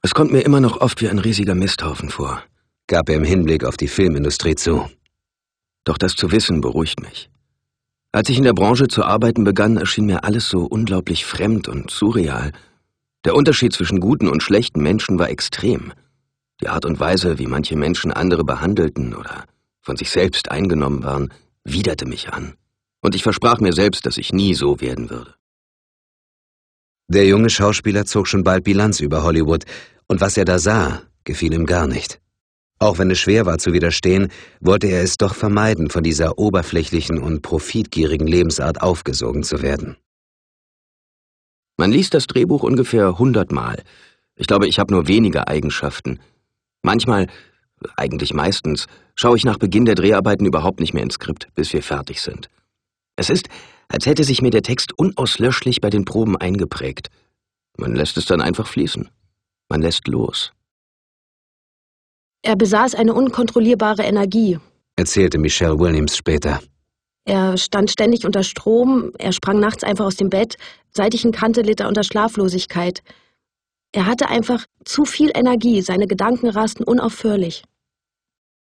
Es kommt mir immer noch oft wie ein riesiger Misthaufen vor, gab er im Hinblick auf die Filmindustrie zu. Doch das zu wissen beruhigt mich. Als ich in der Branche zu arbeiten begann, erschien mir alles so unglaublich fremd und surreal. Der Unterschied zwischen guten und schlechten Menschen war extrem. Die Art und Weise, wie manche Menschen andere behandelten oder von sich selbst eingenommen waren, widerte mich an. Und ich versprach mir selbst, dass ich nie so werden würde. Der junge Schauspieler zog schon bald Bilanz über Hollywood, und was er da sah, gefiel ihm gar nicht. Auch wenn es schwer war zu widerstehen, wollte er es doch vermeiden, von dieser oberflächlichen und profitgierigen Lebensart aufgesogen zu werden. Man liest das Drehbuch ungefähr 100 Mal. Ich glaube, ich habe nur wenige Eigenschaften. Manchmal, eigentlich meistens, schaue ich nach Beginn der Dreharbeiten überhaupt nicht mehr ins Skript, bis wir fertig sind. Es ist, als hätte sich mir der Text unauslöschlich bei den Proben eingeprägt. Man lässt es dann einfach fließen. Man lässt los. Er besaß eine unkontrollierbare Energie, erzählte Michelle Williams später. Er stand ständig unter Strom, er sprang nachts einfach aus dem Bett, seit ich ihn kannte, litt er unter Schlaflosigkeit. Er hatte einfach zu viel Energie, seine Gedanken rasten unaufhörlich.